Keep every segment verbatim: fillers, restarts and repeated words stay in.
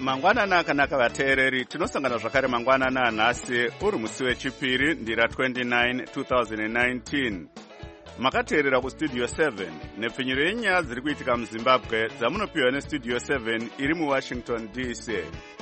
Mangwanana akanaka vateereri, tinosangana zvakare mangwanana anhasi uri musi wechipiri ndira twenty-nine two thousand nineteen. Makateerera kustudio seven nepfinyiro yenyaya dziri kuitika muZimbabwe dzamunopiwa nestudio seven iri muWashington D C.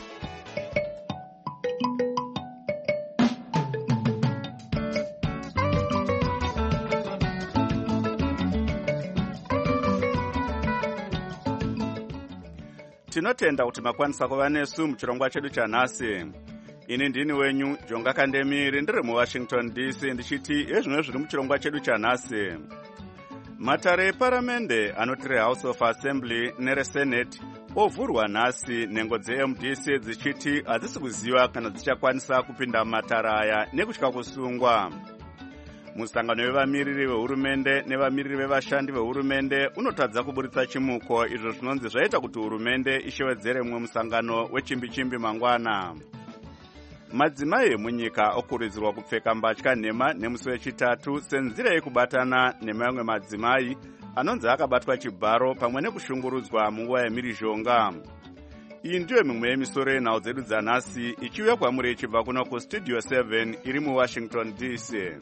Tinotenda kuti makwanisa kuva nesu muchirongwa chedu chanhasi. Ini ndini wenyu Jonga Kandemiri ndiri muWashington D C ndichiti ezvimwe zviri muchirongwa chedu chanhasi. Matare eparamende anoti House of Assembly nereSenate ovhurwa nhasi, nhengo dze-M D C dzichiti hadzisi kuziva kana dzichakwanisa kupinda matare aya nekutya kusungwa. Musangano wevamiriri vehurumende nevamiriri vevashandi vehurumende unotadza kuburitsa chimuko, izvo zvinonzi zvaita kuti hurumende ishewedzere mumwe musangano wechimbi-chimbi mangwana. Madzimai emunyika okurudzirwa kupfeka mbatya nhema nemusi wechitatu senzira yekubatana nemamwe madzimai anonzi akabatwa chibharo pamwe nekushungurudzwa munguva yemhirizhonga. Iyi ndiyo mimwe yemisoro yenhau dzedu dzanhasi ichiuya kwamuri ichibva kuno kustudio seven iri muWashington D C.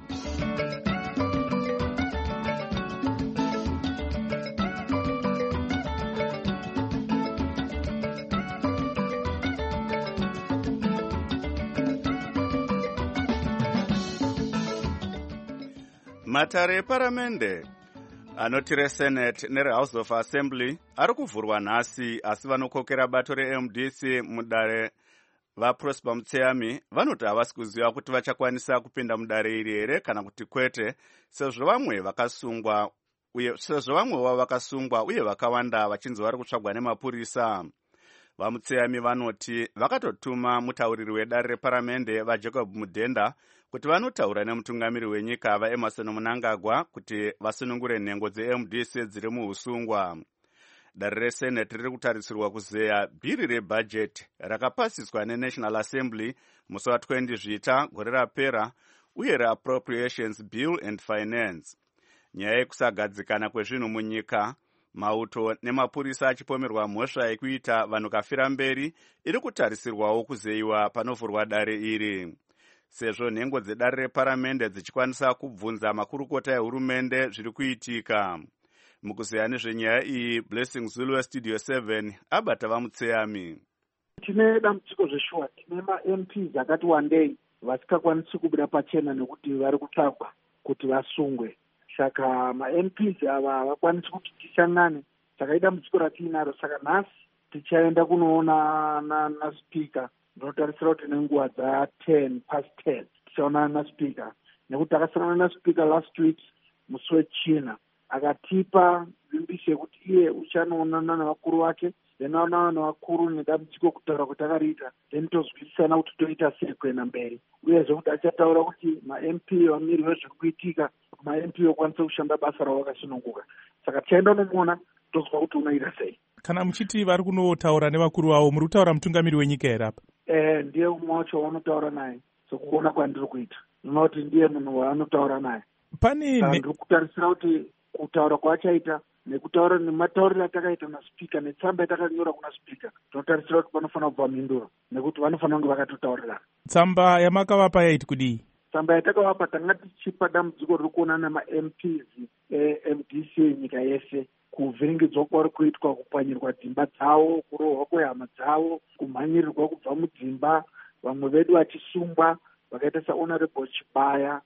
Matare eparamende anoti reSenate nereHouse of Assembly ari kuvhurwa nhasi, asi vanokokera bato re-M D C mudare vaProsper Mutseyami vanoti havasi kuziva kuti vachakwanisa kupinda mudare iri here kana kuti kwete, sezvo vamwe vakasungwa uye sezvo vamwe vavo vakasungwa uye vakawanda vachinzi vari kutsvagwa nemapurisa. VaMutseyami vanoti vakatotuma mutauriri wedare reparamende vaJacob Mudhenda kuti vanotaura nemutungamiri wenyika vaEmerson Mnangagwa kuti vasunungure nhengo dze-M D C dziri muusungwa. Dare reSenate riri kutarisirwa kuzeya bhiri rebhajeti rakapasiswa neNational Assembly musi wa20 zvita gore rapera uye reAppropriations Bill and Finance. Nyaya yekusagadzikana kwezvinhu munyika, mauto nemapurisa achipomerwa mhosva yekuita vanhu kafira mberi iri kutarisirwawo kuzeyiwa panovhurwa dare iri. Sezvo nhengo dzedare reparamende dzichikwanisa kubvunza makurukota ehurumende zviri kuitika. Mukuzeya nezvenyaya iyi, Blessing Zulu weStudio seven abata vaMutseyami. Tine dambudziko zveshuwa, tine ma-M Ps akati wandei vasikakwanisi kubuda pachena nekuti vari kutsvagwa kuti vasungwe. Saka ma-M Ps ava havakwanisi kuti tisangane, saka idambudziko ratiinaro. Saka nhasi tichaenda kunoona naSpeaker. Ndinotarisira kuti nenguva dza10 past ten tichaona naSpeaker, nekuti takasangana naSpeaker last week musi wechina akatipa vimbiso yekuti iye uchanoonana navakuru vake, then aonana navakuru nedambudziko kutaura kuti akariita, then tozwisisana kuti toita sei kuenda mberi, uyezve kuti achataura kuti ma-M P vamiri vezviri kuitika, ma-M P okwanisa kushanda basa ravo vakasununguka. Saka tichaenda nomuona tozwa kuti unoita sei. Kana muchiti vari kunotaura nevakuru vavo, muri kutaura mutungamiri wenyika here apa? Eh, ndiye umwe wacho wanotaura naye, sokuona kwandiri kuita ndinoti ndiye munhu waanotaura naye. Pane ndiri kutarisira kuti kutaura kwaachaita nekutaura nematauriro atakaita naSpeaker netsamba yatakanyora kuna Speaker, tinotarisira kuti panofanira kubva mhinduro nekuti vanofanira kunge vakatotaurirana. Tsamba yamakavapa yaiti kudii? Tsamba yatakavapa tanga tichipa dambudziko riri kuona nama-M Ps e-M D C nyika yese, kuvhiringidzwa kwari kuitwa kupwanyirwa dzimba dzavo, kurohwa kwehama dzavo, kumhanyirirwa kubva mudzimba, vamwe vedu vachisungwa vakaita saHonorable Chibaya,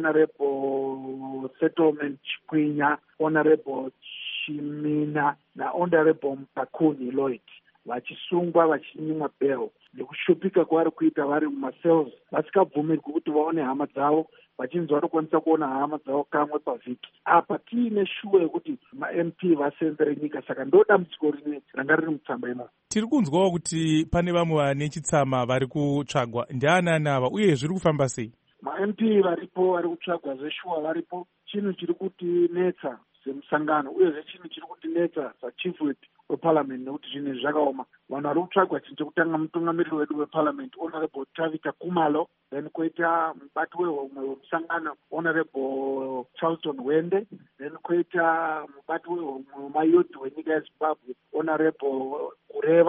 Honorable Settlement Chikwinya, Honorable Chimina naHonorable Mtakuni Lloyd vachisungwa vachinyimwa bail nekushupika kwavari kuita vari mumacells, vasikabvumirwi kuti vaone hama dzavo, vachinzi vanokwanisa kuona hama dzavo kamwe pavhiki. Apa tiine shuwa yekuti ma-M P vasenzere nyika, saka ndo dambudziko rimwe ranga riri mutsamba ino. Tiri kunzwawo kuti pane vamwe vane chitsama vari kutsvagwa, ndianani ava uye zviri kufamba sei? Ma-M P varipo vari kutsvagwa zveshuwa varipo. Chinhu chiri kutinetsa semusangano uyezve chinhu chiri kutinetsa sachief whip weparliament nekuti zvinhu zvakaoma. Vanhu vari kutsvagwa chinhu chekutanga mutungamiriri wedu weparliament Honorable Tavita Kumalo, then koita mubati wehomwe wemusangano Honorable Charlton Wende, then koita mubati wehomwe wemayouth wenyika yeZimbabwe Honorable Kureva,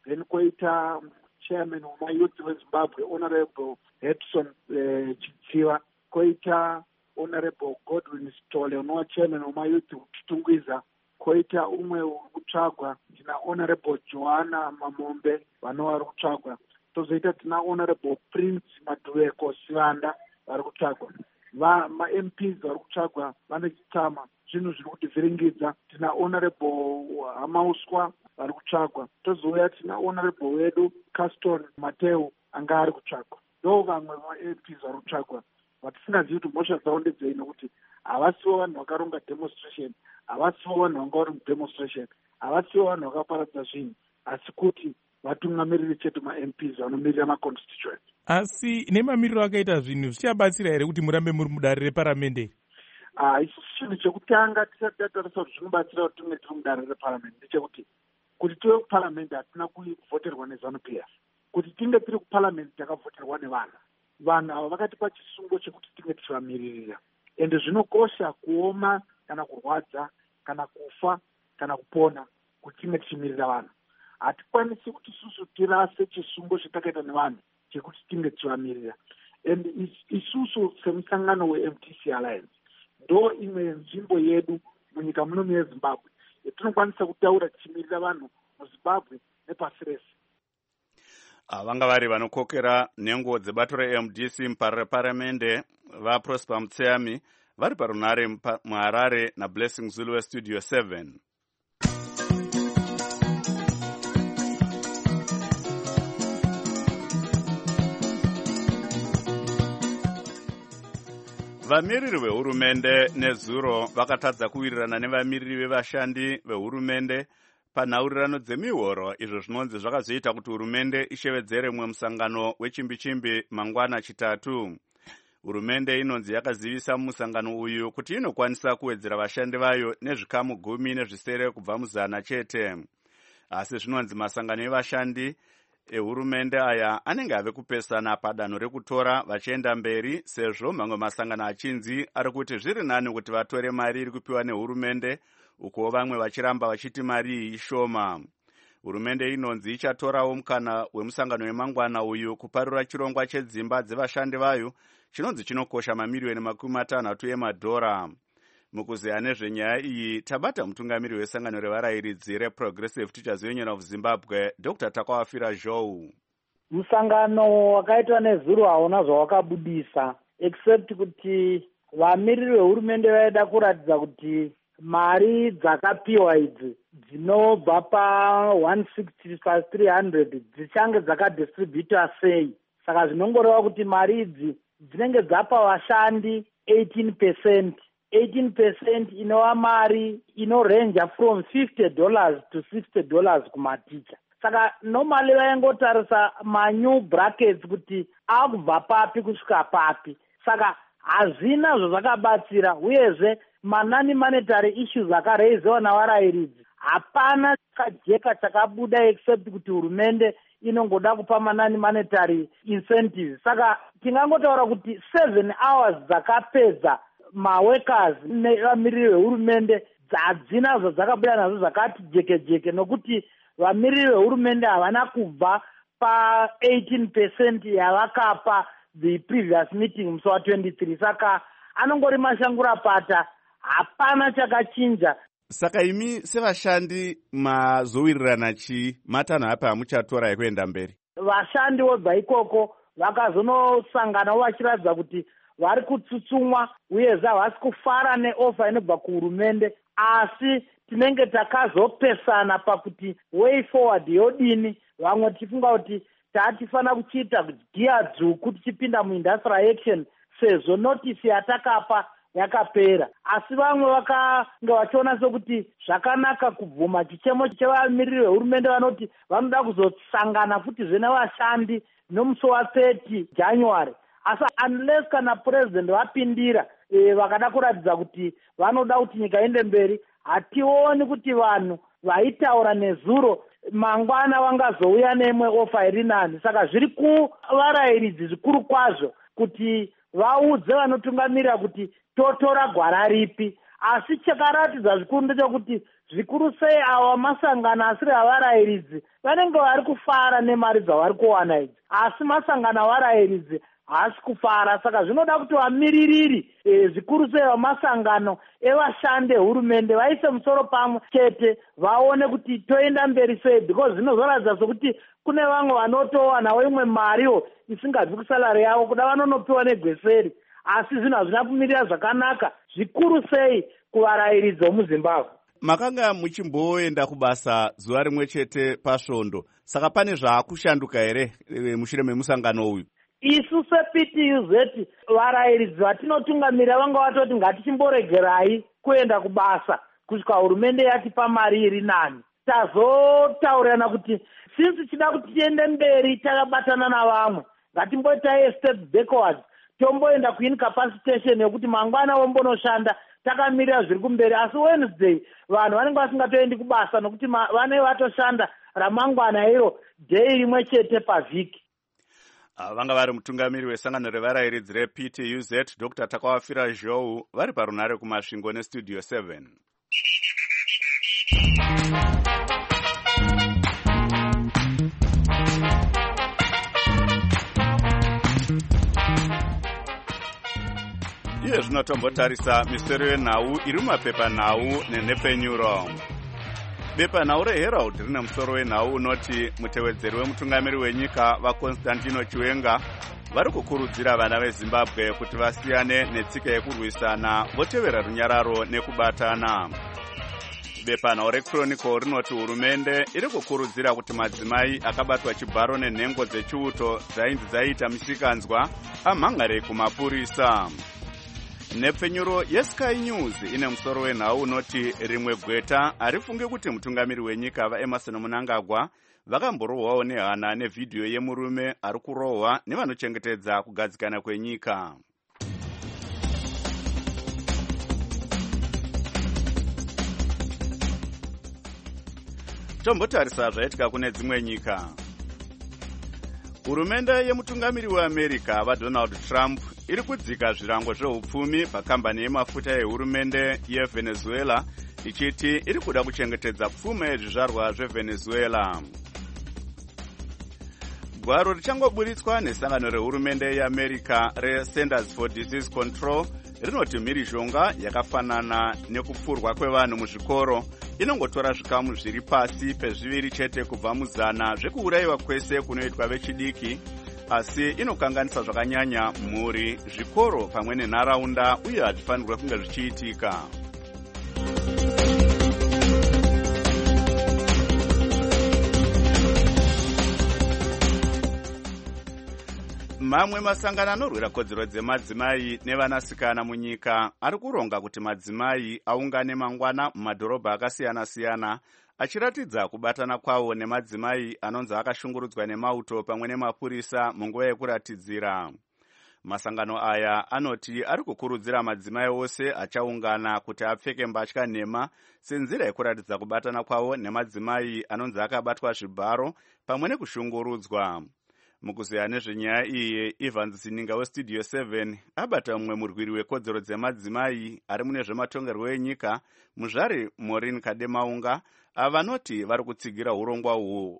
then koita chairman wemayouth wezimbabwe honorable Hepson uh, Chitsiva, koita honorable Godwin Stole unova chairman wemayouth Chitungwiza, koita umwe uri kutsvagwa tina honorable Joanna Mamombe vanova vari kutsvagwa, tozoita tina honorable Prince Madueko Sivanda vari kutsvagwa. Ma-M Ps vari kutsvagwa vane chitsama, zvinhu zviri kutivhiringidza. Tina honorable Hamauswa vari kutsvagwa, tozouya tina honorable wedu Caston Mateo anga ari kutsvagwa. Ndo vamwe va-M Ps vari kutsvagwa vatisingazivi kuti mhosva dzavo ndedzei, nokuti havasivo vanhu vakaronga demonstration, havasivo vanhu vanga vari mudemonstration, havasivo vanhu vakaparadza zvinhu, asi kuti vatungamiriri chete ma-M Ps vanomirira maconstituents. Asi nemamiriro akaita zvinhu zvichabatsira here kuti murambe muri mudare reparamende? Ah, isusu chinhu chekutanga tisati tatarisa kuti zvinobatsira kuti tinge tiri mudare reparamende ndechekuti kuti tive kuparamende hatina kuvhoterwa nezanu P F. Kuti tinge tiri kuparamende takavhoterwa nevanhu. Vanhu ava vakatipa chisungo chekuti tinge tichivamiririra, ende zvinokosha kuoma kana kurwadza kana kufa kana kupona kuti tinge tichimirira vanhu. Hatikwanisi kuti isusu tirase chisungo chatakaita nevanhu chekuti tinge tichivamirira. And isusu semusangano we-M T C Alliance ndo imwe nzvimbo yedu munyika muno meZimbabwe yatinokwanisa kutaura tichimirira vanhu muZimbabwe nepasi rese. Vanga vari vanokokera nhengo dzebato re-M D C muparamende vaProsper Mutseami vari parunare muHarare naBlessing Zulu weStudio seven. Vamiriri vehurumende nezuro vakatadza kuwirirana nevamiriri vevashandi vehurumende panhaurirano dzemihoro, izvo zvinonzi zvakazoita kuti hurumende ishevedzere mumwe musangano wechimbi-chimbi mangwana chitatu. Hurumende inonzi yakazivisa musangano uyu kuti inokwanisa kuwedzera vashandi vayo nezvikamu gumi nezvisere kubva muzana chete. Asi zvinonzi masangano evashandi ehurumende aya anenge ave kupesana padanho rekutora vachienda mberi, sezvo mamwe masangano achinzi ari kuti zviri nani kuti vatore mari iri kupiwa nehurumende, uko vamwe vachiramba vachiti mari iyi ishoma. Hurumende inonzi ichatorawo mukana wemusangano wemangwana uyu kuparura chirongwa chedzimba dzevashandi vayo chinonzi chinokosha mamiriyoni makumi matanhatu emadhora. Mukuzeya nezvenyaya iyi tabata mutungamiri wesangano revarayiridzi reProgressive Teachers Union of Zimbabwe, Doctor Takawafira Zhou. Musangano wakaitwa nezuro hauna zvawakabudisa except kuti vamiriri vehurumende vaida kuratidza kuti mari dzakapiwa idzi dzinobva pa one sixty plus three hundred dzichange dzakadistributwa sei. Saka zvinongoreva kuti mari idzi dzinenge dzapa vashandi eighteen percent. eighteen percent inova mari inorenja from fifty dollars to sixty dollars kumaticha. Saka normally vaingotarisa manew brackets kuti akubva papi kusvika papi. Saka hazvina zvazvakabatsira, uyezve manani monetary issues akareizewa navarayiridzi hapana chakajeka chakabuda except kuti hurumende inongoda kupa manani monetary incentives. Saka tingangotaura kuti seven hours dzakapedza maworkers nevamiriri vehurumende hadzina zvadzakabuda nazvo zvakati jeke jeke, nokuti vamiriri vehurumende havana kubva pa eighteen percent yavakapa the previous meeting musi wa twenty-three. Saka anongori mashangura pata, hapana chakachinja. Saka imi sevashandi mazowirirana chi matanho apa amuchatora ekuenda mberi? Vashandi vobva ikoko vakazonosanganawo vachiratidza kuti vari kutsutsumwa, uyezve havasi kufara neofa inobva kuhurumende, asi tinenge takazopesana pakuti way forward yodini. Vamwe tichifunga kuti tatifanira kuchiita giya dzvuku tichipinda muindustrial action sezvo notisi yatakapa yakapera. Asi vamwe vakanga vachiona sekuti zvakanaka kubvuma chichemo chevamiriri vehurumende vanoti vanoda kuzosangana futi zvenavashandi nomusi wa thirty January. Asi unless kana president vapindira e, vakada kuratidza kuti vanoda kuti nyika ende mberi, hationi kuti vanhu vaitaura nezuro mangwana vangazouya neimwe ofa iri nani. Saka zviri kuvarayiridzi zvikuru kwazvo kuti vaudze vanotungamirira kuti totora gwara ripi. asi chakaratidza zvikuru ndechekuti zvikuru sei ava masangano asiri avarayiridzi vanenge vari kufara nemari dzavari kuwana idzi, asi masangano avarayiridzi haasi kufara. Saka zvinoda kuti vamiririri e, zvikuru sei vamasangano evashandi ehurumende vaise musoro pamwe chete vaone kuti toenda mberi sei, because zvinozoratidza sokuti kune vamwe vanotowanawo imwe mariwo isingabvi kusalari yavo kuda vanonopiwa negweseri, asi zvinhu hazvina kumirira zvakanaka zvikuru sei kuvarayiridzi vomuzimbabwe. Makanga muchimboenda kubasa zuva rimwe chete pasvondo, saka pane zvaakushanduka here mushure memusangano uyu? Isu seP T U Z varayiridzi vatinotungamirira vanga vatoti ngatichimboregerai kuenda kubasa kusvika hurumende yatipa mari iri nani. Tazotaurirana kuti since tichida kuti tiende mberi takabatana navamwe ngatimboitai step backwards, tomboenda kuincapacitation yekuti mangwana vombonoshanda takamirira zviri kumberi. Asi Wednesday vanhu vanenge vasingatoendi kubasa nokuti vane vatoshanda ramangwana iro dhei rimwe chete pavhiki. Vanga vari mutungamiri wesangano revarayiridzi reP T U Z Doctor Takawafira Zhou vari parunare kumasvingo nestudio seven. Iye zvino tombotarisa misoro yenhau iri mumapepanhau nenhepfenyuro. Bepanhau reHerald rine musoro wenhau unoti mutevedzeri wemutungamiri wenyika vaConstantino Chiwenga vari kukurudzira vana veZimbabwe kuti vasiyane netsika yekurwisana votevera runyararo nekubatana. Bepanhau reChronicle rinoti hurumende iri kukurudzira kuti madzimai akabatwa chibharo nenhengo dzechiuto dzainzi dzaita misikanzwa amhangare kumapurisa. Nepfenyuro yeSky News ine musoro wenhau unoti rimwe gweta harifungi kuti mutungamiri wenyika vaEmerson Mnangagwa vakamborohwawo nehana nevhidhiyo yemurume ari kurohwa nevanochengetedza kugadzikana kwenyika. Tombotarisa zvaitika kune dzimwe nyika. Hurumende yemutungamiri weAmerica vaDonald Trump iri kudzika zvirango zveupfumi pakambani yemafuta yehurumende yeVenezuela ichiti iri kuda kuchengetedza pfuma yezvizvarwa zveVenezuela. Gwaro richangoburitswa nesangano rehurumende yeAmerica reCenters for Disease Control rinoti mhirizhonga yakafanana nekupfurwa kwevanhu muzvikoro inongotora zvikamu zviri pasi pezviviri chete kubva muzana zvekuurayiwa kwese kunoitwa vechidiki, asi inokanganisa zvakanyanya mhuri, zvikoro pamwe nenharaunda uye hazvifanirwe kunge zvichiitika. Mamwe masangano anorwira kodzero dzemadzimai nevanasikana munyika ari kuronga kuti madzimai aungane mangwana mumadhorobha akasiyana-siyana achiratidza kubatana kwawo nemadzimai anonzi akashungurudzwa nemauto pamwe nemapurisa munguva yekuratidzira. Masangano aya anoti ari kukurudzira madzimai ose achaungana kuti apfeke mbatya nhema senzira yekuratidza kubatana kwawo nemadzimai anonzi akabatwa zvibharo pamwe nekushungurudzwa. Mukuzeya nezvenyaya iyi, Evans Sininga weStudio seven abata mumwe murwiri wekodzero dzemadzimai ari mune zvematongerwo enyika, muzvari Maureen Kademaunga, avanoti vari kutsigira urongwa uhwo.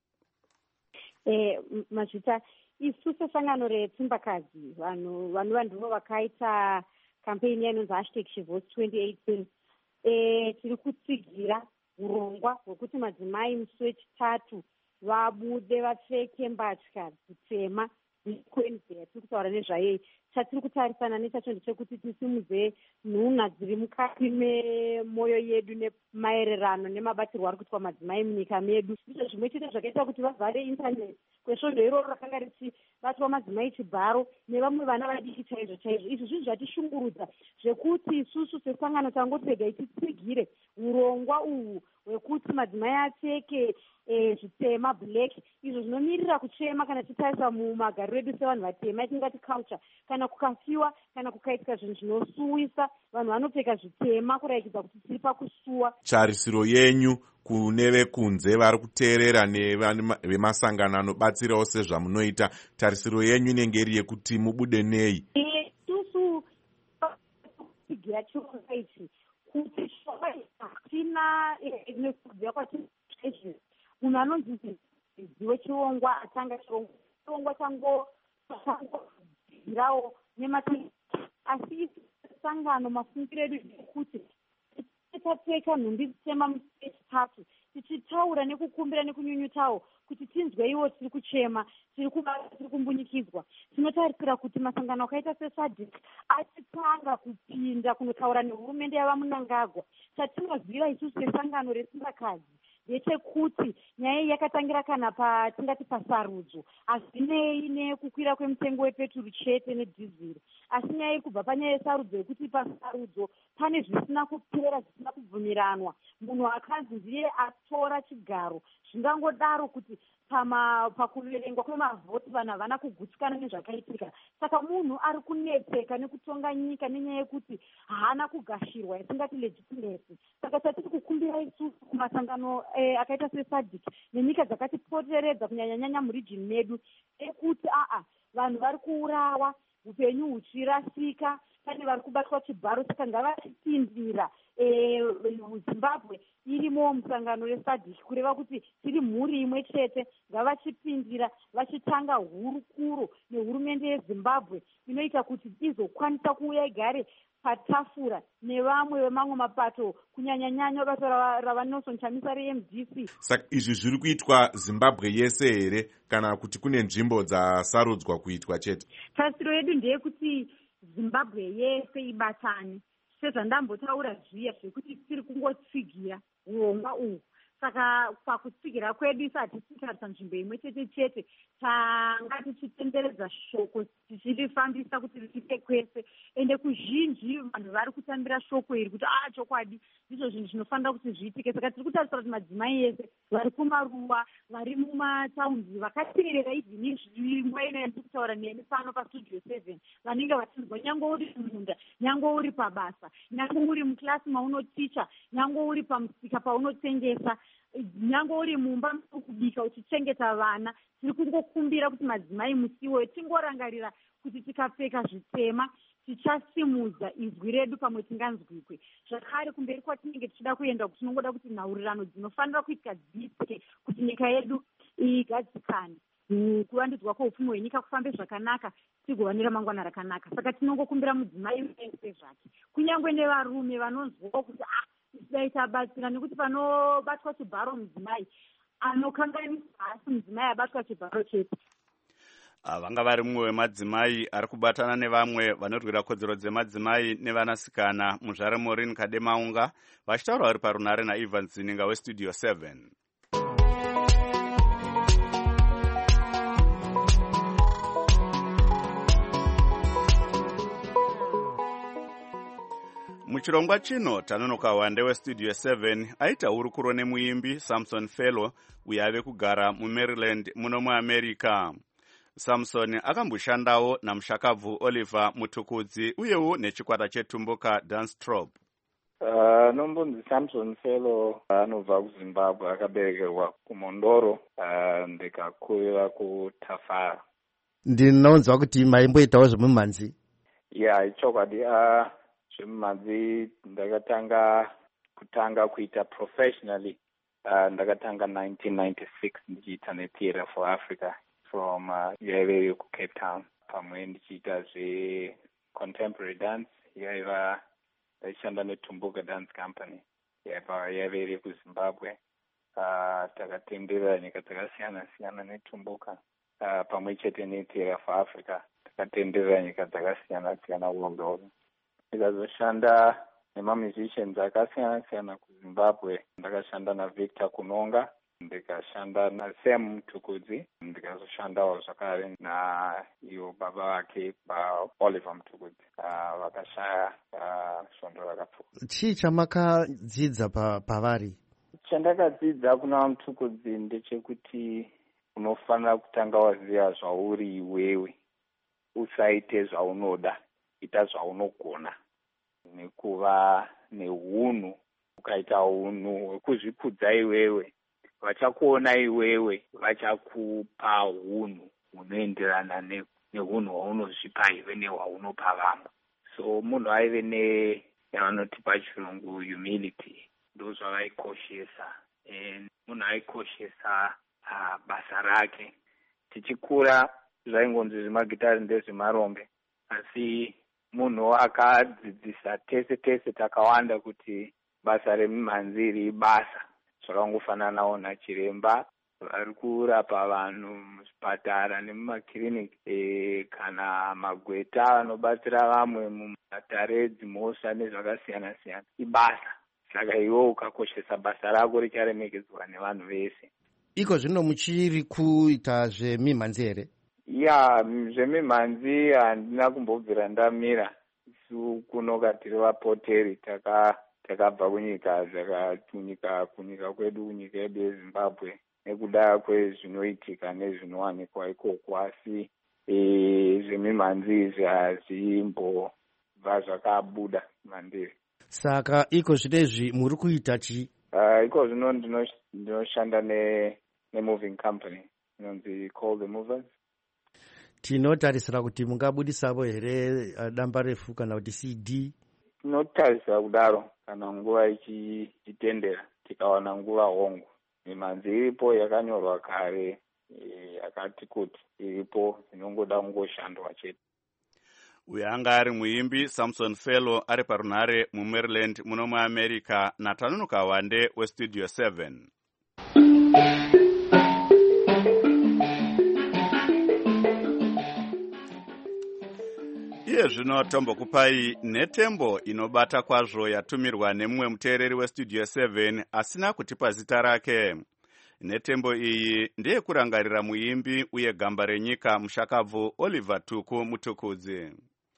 Eh, mazvita isu sesangano retsimbakadzi vanhu vanhu ndivo vakaita kampeni inonzi hashtag She Votes twenty eighteen. Eh, tiri kutsigira urongwa hwekuti madzimai musi wechitatu vabude vapfeke mbatya dzitema Wednesday tiri kutaura nezvayo. Chatiri kutarisana nechacho ndechekuti tisimudze nhunha dziri mukati memoyo yedu nemaererano nemabatirwo ari kuitwa madzimai munyika medu. Izvo zvimwe chete zvakaita kuti vavhare intaneti kwesvondo iroro rakanga richibatwa madzimai chibharo nevamwe vana vadiki chaizvo chaizvo. Izvi zvinhu zvatishungurudza zvekuti isusu sesangano tangotega ititsigire urongwa uhwu hwekuti madzimai apfeke zvitema black. Izvo zvinomirira kuchema kana titarisa mumagariro edu sevanhu vatema yatingati culture. Kana kukafiwa kana kukaitika zvinhu zvinosuwisa vanhu vanopfeka zvitema kuraikidza kuti tiri pakusuwa. Tarisiro yenyu kune vekunze vari kuteerera nevemasangano anobatsirawo sezvamunoita, tarisiro yenyu inenge iri yekuti mubude nei? Isusu kutsigira chirongwa ichi hatina nekuziva kwati munhu anonzi ziwe chiongwa atanga chiongwa chiongwa chango changodzirawo nemata asi sangano mafungiro edu ekuti tapfeka nhumbi dzitema musi wechitatu tichitaura nekukumbira nekunyunyutawo kuti tinzweiwo tiri kuchema tiri tiri kumbunyikidzwa. Tinotarisira kuti masangano akaita sesadhik achitanga kupinda kunotaura nehurumende yava Mnangagwa. Chatinoziva isusu sesangano resimbakadzi ndechekuti nyaya iyi yakatangira kana patingati pasarudzo hazvinei nekukwira kwemutengo wepeturu chete nedhiziri, asi nyaya iri kubva panyaya yesarudzo yekuti pasarudzo pane zvisina kupera zvisina kubvumiranwa. Munhu akanzi ndiye atora chigaro, zvingangodaro kuti pakuverengwa kwemavhoti vanhu havana kugutsikana nezvakaitika. Saka munhu ari kunetseka nekutonga nyika nenyaya yekuti haana kugashirwa yatingati legitimacy. Saka chatiri kukumbira isusu kumasangano eh, akaita sesadhik nenyika dzakatipoteredza kunyanyanyanya murijini medu ekuti aa vanhu vari kuurawa, upenyu huchirasika, pane vari kubatwa chibharo. Saka ngavachipindira Zimbabwe irimo musangano resadhik kureva kuti tiri mhuri imwe chete. Ngavachipindira vachitanga hurukuro nehurumende yeZimbabwe inoita kuti izokwanisa kuuya igare patafura nevamwe vemamwe mapato kunyanyanyanya bato rava Nelson Chamisa reM D C. Saka izvi zviri kuitwa Zimbabwe yese here kana kuti kune nzvimbo dzasarudzwa kuitwa chete? Tarisiro yedu ndeyekuti Zimbabwe yese ibatane, sezvandambotaura zviya zvekuti tiri kungotsigira urongwa uhu. Saka pakutsigira kwedu isa hatisitarisa nzvimbo imwe chete chete, tanga tichitenderedza shoko tichirifambisa kuti risvike kwese. Ende kuzhinji vanhu vari kutambira shoko iri kuti a chokwadi ndizvo zvinhu zvinofanira kuti zviitike. Saka tiri kutarisira kuti madzimai ese vari kumaruwa, vari mumataundi, vakateerera izvini nguva ino yandiri kutaura nemi pano pastudio seven, vanenge vachinzwa nyange uri munda, nyange uri pabasa, nyange uri mukilasi maunoticha, nyange uri pamusika paunotengesa, nyange uri mumba kubika uchichengeta vana. Tiri kungokumbira kuti madzimai musiwo tingorangarira kuti tikapfeka zvitema tichasimudza izwi redu pamwe tinganzwikwe. Zvakare kumberi kwatinenge tichida kuenda kuti tinongoda kuti nhaurirano dzinofanira kuitika dziitike kuti nyika yedu igadzikane, kuvandudzwa kweupfumi hwenyika kufambe zvakanaka, tigova neramangwana rakanaka. Saka tinongokumbira mudzimai wese zvake, kunyange nevarume vanonzwawo kuti ah dai tabatsira, nekuti panobatwa chibharo mudzimai anokanganisa, asi mudzimai abatwa chibharo chete. Vanga vari mumwe wemadzimai ari kubatana nevamwe vanorwira kodzero dzemadzimai nevanasikana muzvare Maureen Kademaunga, vachitaura vari parunare naIvan Zininga westudio seven. Muchirongwa chino tanonoka wande westudio seven aita hurukuro nemuimbi Samson Fellow uyo ave kugara muMaryland muno muAmerica. Samson akamboshandawo namushakabvu Oliver Mutukudzi uyewo nechikwata chetumbuka Dance Troupe. Uh, nombonzi Samson Fellow anobva kuZimbabwe, akaberekerwa kuMondoro, uh, ndikakurira kuTafara. Ndinonzwa kuti maimboitawo zvemumhanzi. Yeah, ichokwadi. Uh, zvemumhanzi ndakatanga kutanga kuita professionally. Uh, ndakatanga nineteen ninety-six ndichiita neTheatre for Africa from uh, yaive kuCape Town. Pamwe ndichiita zvecontemporary dance yaiva ndaishanda neTumbuka Dance Company yaive iri kuZimbabwe. Uh, takatenderera nyika dzakasiyana siyana neTumbuka. Uh, pamwe chete neTheatre for Africa takatenderera nyika dzakasiyana siyana world over. Ndikazoshanda nemamusicians akasiyana siyana kuZimbabwe. Ndakashanda naVictor Kunonga, ndikashanda naSam Mutukudzi, ndikazoshandawo zvakare na iyo baba vake Oliver Mutukudzi. Uh, vakashaya uh, svondo rakapfuura. Chii chamakadzidza pavari? Chandakadzidza kuna Mutukudzi ndechekuti unofanira kutanga waziva zvauri iwewe, usaite zvaunoda, ita zvaunogona, nekuva neunhu. Ukaita unhu hwekuzvikudza iwewe, vachakuona iwewe, vachakupa unhu hunoenderana neunhu hwaunozvipa iwe nehwaunopa vamwe. So munhu aive ne yavanoti pachirungu humility, ndozvavaikoshesa. Munhu aikoshesa uh, basa rake. Tichikura zvaingonzi zvemagitari ndezvemarombe, asi munhu akadzidzisa tese tese takawanda kuti basa remimhanzi riri basa. Zvakangofananawo nachiremba vari kurapa vanhu muzvipatara nemumakiriniki, e, kana magweta anobatsira vamwe mumatare dzimhosva nezvakasiyana siyana. Ibasa. Saka iwe ukakoshesa basa rako richaremekedzwa nevanhu vese. Iko zvino muchiri kuita zvemimhanzi here? Ya, zvemimhanzi handina kumbobvira ndamira. Isu kunoka tiri vapoteri taka takabva kunyika zvakakunyika kunyika kwedu kunyika yedu yeZimbabwe nekuda kwezvinoitika nezvinowanikwa ikoko, asi e, zvemimhanzi izvi hazimbobva zvakabuda mandiri. Saka iko zvinezvi muri kuita chi? Uh, iko zvino ndinoshanda ne nemoving company inonzi Call the Movers. Tinotarisira kuti mungabudisavo here damba refu kana kuti C D? Tinotarisira kudaro kana nguva ichitendera, tikawana nguva hongu. Mimhanzi iripo yakanyorwa kare, yakati kuti iripo, inongoda kungoshandwa chete. Uyu anga ari muimbi Samson Fellow ari parunhare muMaryland muno muAmerica, naTanunuka Wande weStudio seven. Iye zvino tombokupai netembo inobata kwazvo yatumirwa nemumwe muteereri weStudio seven asina kutipa zita rake. Netembo iyi ndiye kurangarira muimbi uye gamba renyika mushakabvu Oliver Tuku Mutukudzi.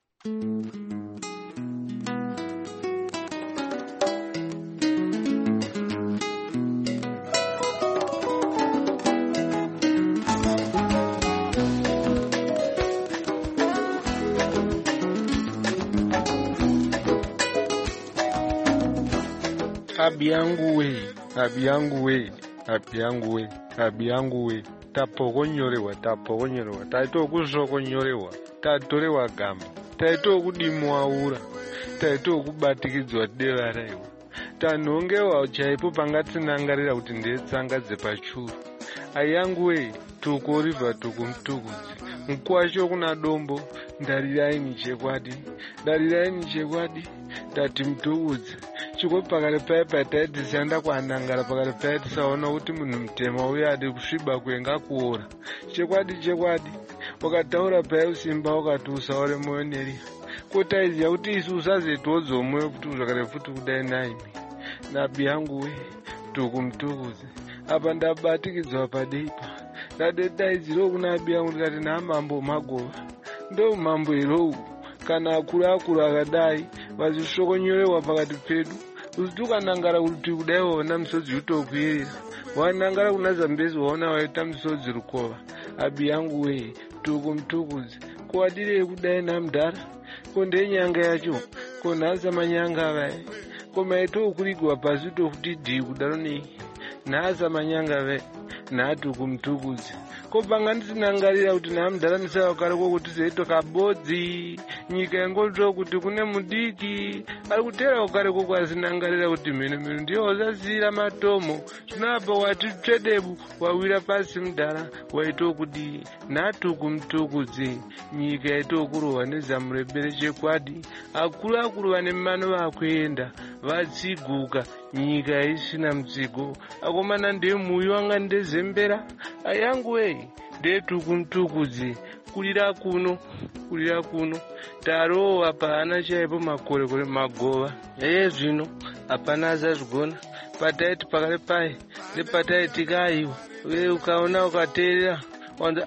Abi yangu we, abi yangu we, abi yangu we, abi yangu we. Tapokonyorewa, tapokonyorewa, taito kuzokonyorewa, tatorewa gamba, taito kudimwaura, taito kubatikidzwa deva raiwa. Tanongewa chaipo pangatsinangarira kuti ndetsanga dzepachuru. Ayangu we, Tuku Oliver Tuku Mutukudzi. Mkwacho kuna dombo, ndarirai nichekwadi, ndarirai nichekwadi, tati Mutukudzi. Chiko pakale paya pataiti sianda kuanangara pakale paya tisaona kuti munhu mutema uye adi kusviba kuenga kuora. Chekwadi chekwadi, wakataura paya usimba wakati usaore moyo neri. Kotaiziya kuti isu usazetodzo moyo kuti zvakare futi kudai naimi. Nabi yangu we, Tuku Mutukudzi. Apa ndabatikidzwa padeipa. Ndadedaidziro kunabi yangu ndikati namambo magova. Ndo mambo irowu. Kana akuru akuru akadai vazvishokonyorewa pakati pedu. Uzitukanangara kuti kudai waona misodzi utokuerera. Wanangara kuna Zambezi waona waita misodzi rukova. Abi yangu we, Tuku Mutukudzi. Kuwadirei kudai namudhara? Konde nyanga yacho, konhasa manyanga vae. Komaito ukurigwa pasi tokuti dhii kudaro nei. Nhasa manyanga vae, naTuku Mutukudzi. Kopanga ndisinangarira kuti namudhara ndisawa kare kokuti zeito kabodzi. Nyika yangoto kuti kune mudiki. Ari kutera kare koko asinangarira kuti mene mene ndiyo wasasira matomo. Tunapa wati twedebu wawira pasi mudhara waito kuti naTuku Mutukudzi. Nyika yaito kurohwa nezamurebere chekwadi. Akuru akuru vane mano vakuenda vatsiguka. Nyika isina mutsigo. Akomana ndiye muyi wanga ndezembera. Ayangu we, ndeTuku Mutukudzi. Kulira kuno, kulira kuno. Taro apana chaipo makore kore magova. Eye zvino apana azazvigona. Pataiti pakale pai nepataiti kaiwa. We ukaona ukateerera wanza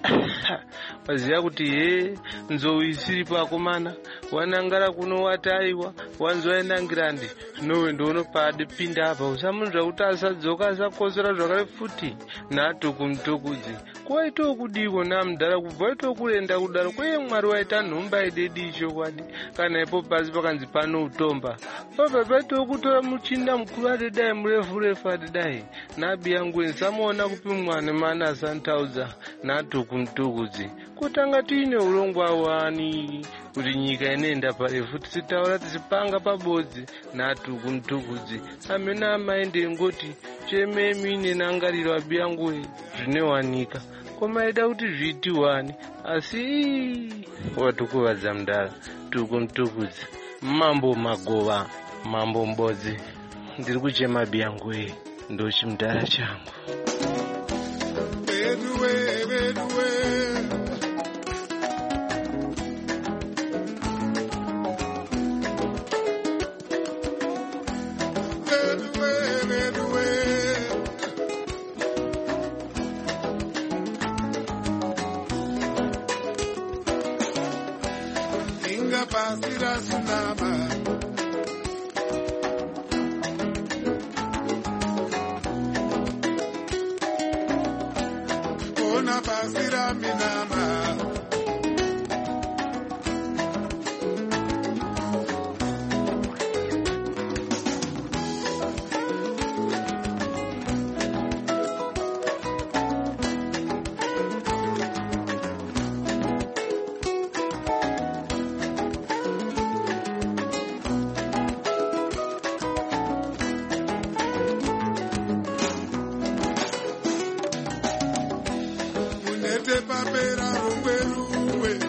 waziya kuti he nzou isiri pakomana. Wanangara kuno wataiwa wanzoenangirandi. Zvinowe ndono pade pinda apa usamunzva kuti asadzoka asakosera zvakare futi. naTuku Mutukudzi. Kwaito kudiko namudhara kubva ito kurenda kudaro kweye Mwari waita nhomba idedi chokwadi. Kana ipo pasi pakanzi pano utomba. Papa paito kutora muchinda mukuru adedai murefu refu adedai. Nabi yangu nsamuona kupimwa nemana santaudza. Na natukumtukudzi kutanga tiine ulongwa wani kuti nyika inenda parefu tisitaura tisipanga pabodzi natukumtukudzi amene amaende ngoti chememi nenangariro abiyanguwe zvinewanika koma ida kuti zviitiwani asi watukuvadza mudara tukumtukudzi mambo magova mambo mbodzi ndiri kuchema biyanguwe ndochimudara changu Bedoué, bedoué. Bedoué, bedoué. Inga pasira sunama. Ona pasira minama. Munete papera rumbe rumbe.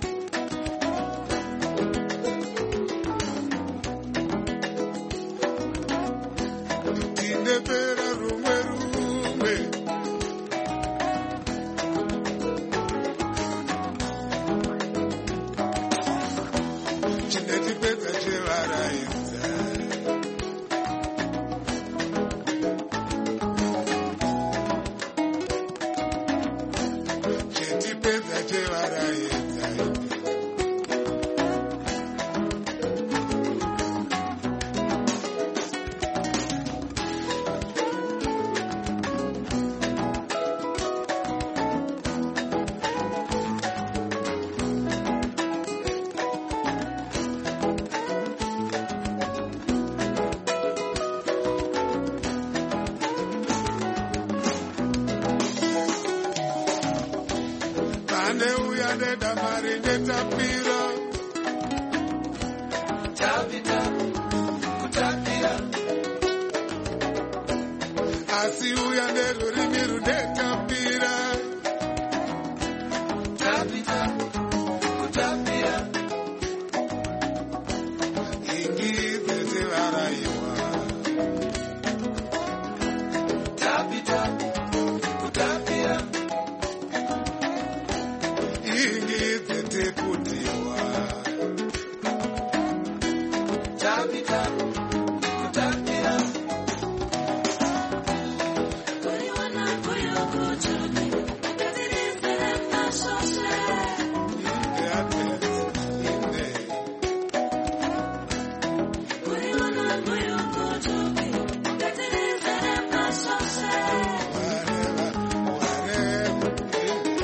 Tinde pera rumbe rumbe. Chineti peta chevaraidza. Chitipedza chevaraedza. Pane uya nedamari netapira. Tapita, kutapira. Asi uya nerurimi runetapira. Tapita, kutapira. Ingidze sevaraiwa. Tapita, kutapira. Ingidze tekutiwa. Tapita, kutapira. Inde atete, inde. Wareva, wareva, inde.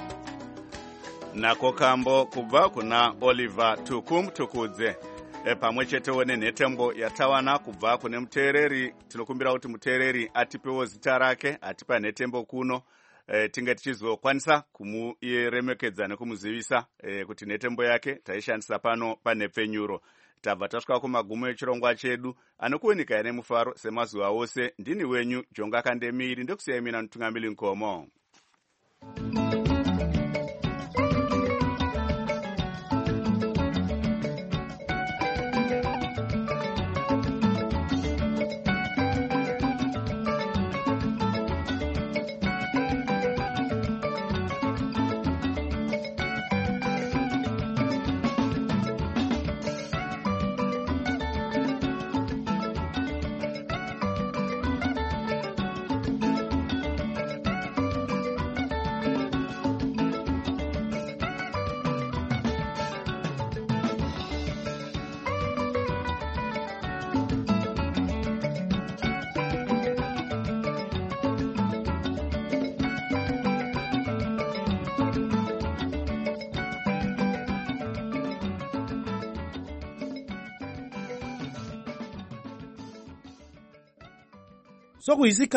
nako kambo kubva kuna Oliver tukumtukudze. E, pamwe chetewo nenhetembo yatawana kubva kune muteereri. Tinokumbira kuti muteereri atipewo zita rake, atipa nhetembo kuno, e, tinge tichizokwanisa kumuremekedza nekumuzivisa e, kuti nhetembo yake taishandisa pano panhepfenyuro. Tabva tasvika kumagumo echirongwa chedu. Anokuwanika ine mufaro semazuva ose. Ndini wenyu Jonga Kandemiri, ndekusiyai mina Mutungamiri Nkomo. sokuyisikhathi